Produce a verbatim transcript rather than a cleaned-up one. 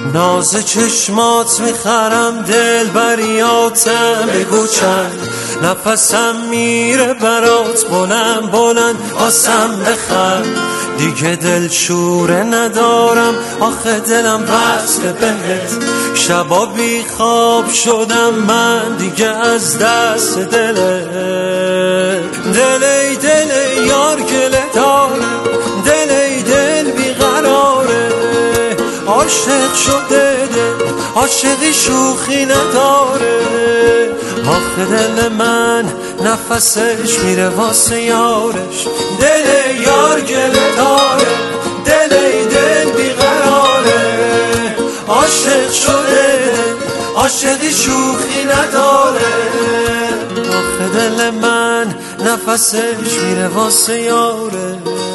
ناز چشمات میخرم دل بریاتم، بگو چند نفسم میره برات، بلند بلند آسم بخر. دیگه دل شوره ندارم آخه دلم وصل بهت، شبا بی خواب شدم من دیگه از دست دلت. دل ای دل یار گله داره، دل ای دل بیقراره، عاشق شده دل عاشقی شوخی نداره. آخه دل من نفسش میره واسه یارش، دل یار گله داره، دل ای دل بیقراره، عاشق شده دل عاشقی شوخی نداره. آخه دل من نفسش میره واسه یارش.